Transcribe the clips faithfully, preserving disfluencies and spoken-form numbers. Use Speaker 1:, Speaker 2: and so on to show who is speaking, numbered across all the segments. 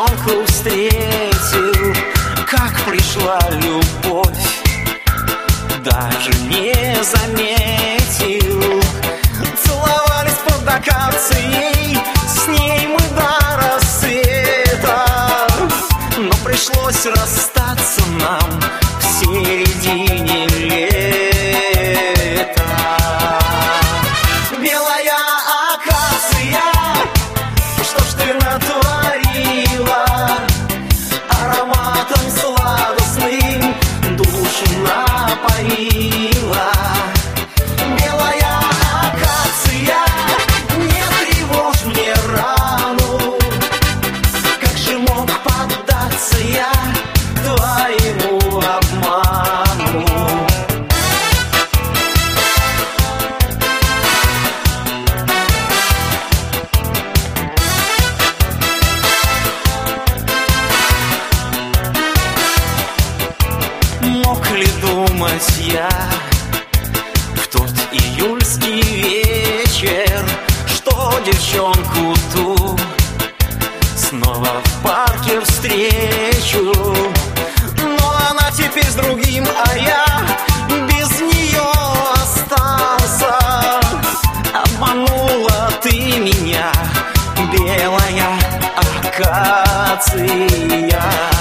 Speaker 1: девчонку встретил, как пришла любовь, даже не заметил. Целовались под акацией, с ней мы до рассвета, но пришлось расстаться нам в середине лета. Белая акация, что ж ты натворила? Ароматом сладостным душу напоила. Белая акация, не тревожь мне рану, как же мог поддаться я твоему обману? Мог ли думать я в тот июльский вечер, что девчонку ту снова в парке встречу? Но она теперь с другим, а я без нее остался. Обманула ты меня, белая акация.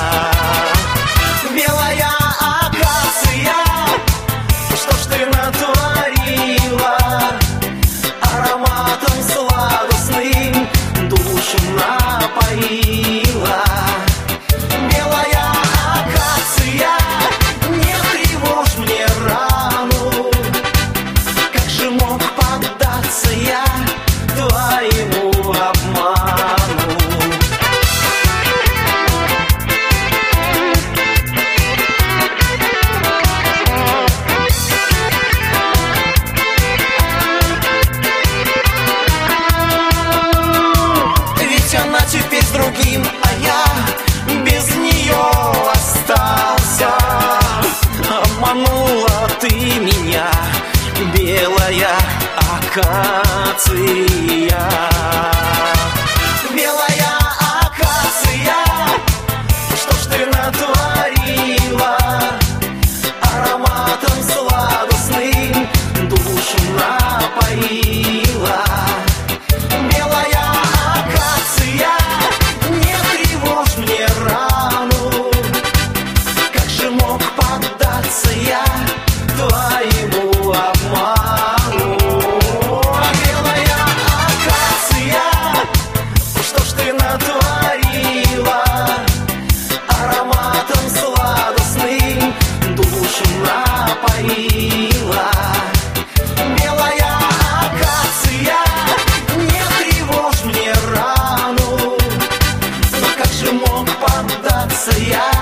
Speaker 1: Белая акация, что ж ты натворила? Ароматом сладостным душу напоила. Белая акация, не тревожь мне рану, как же мог поддаться я твоему обману? Теперь с другим, а я без нее остался. Обманула ты меня, белая акация. Белая акация, что ж ты натворила? Ароматом сладостным душу напоила. Белая акация, не тревожь мне рану, как же мог поддаться я твоему обману? Белая акация, что ж ты натворила? Ароматом сладостным душу напоила. Белая акация, не тревожь мне рану, но как же мог поддаться я